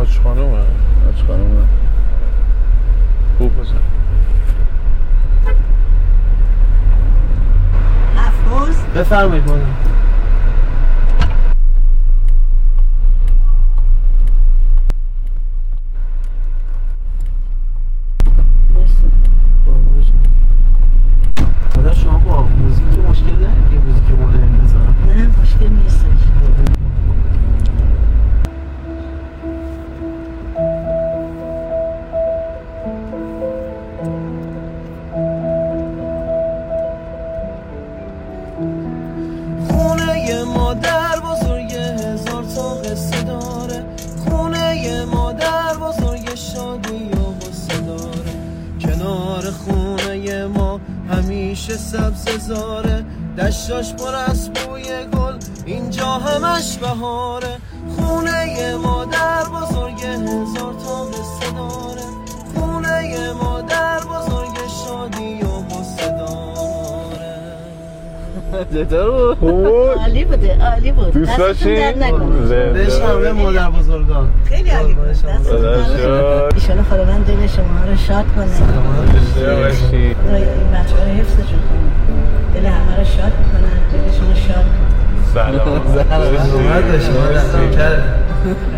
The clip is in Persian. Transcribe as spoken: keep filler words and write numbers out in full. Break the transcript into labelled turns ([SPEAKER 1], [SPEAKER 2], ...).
[SPEAKER 1] حاج خانومه
[SPEAKER 2] حاج خانومه
[SPEAKER 1] خوب بزن
[SPEAKER 3] افروز
[SPEAKER 4] بفرمایید مادر. مادر شما با موزیک مشکل دارید؟ یه موزیک مدرن بذارم؟
[SPEAKER 3] نه مشکل نیستش.
[SPEAKER 5] خونه مادر بزرگ هزار تا قصه داره، خونه مادر بزرگ شادی و غصه داره، کنار خونه ما همیشه سبززاره، دشتاش پر از بوی گل اینجا همش بهاره. خونه مادر بزرگ هزار تا قصه داره، خونه مادر بزرگ شادی و غصه داره.
[SPEAKER 2] چطور بود؟
[SPEAKER 1] خوب
[SPEAKER 3] عالی بوده عالی بود.
[SPEAKER 1] دوست داشتی؟
[SPEAKER 4] بهش همه مادر بزرگان
[SPEAKER 3] خیلی عالی بود. ایشالا خداوند دل شما رو شاد کنه.
[SPEAKER 1] باشی
[SPEAKER 3] این بچه ها رو حفظشون کنه. دل همه رو شاد میکنن. دل شما شاد کنه.
[SPEAKER 1] سلام
[SPEAKER 4] زحمت داشتی مادر.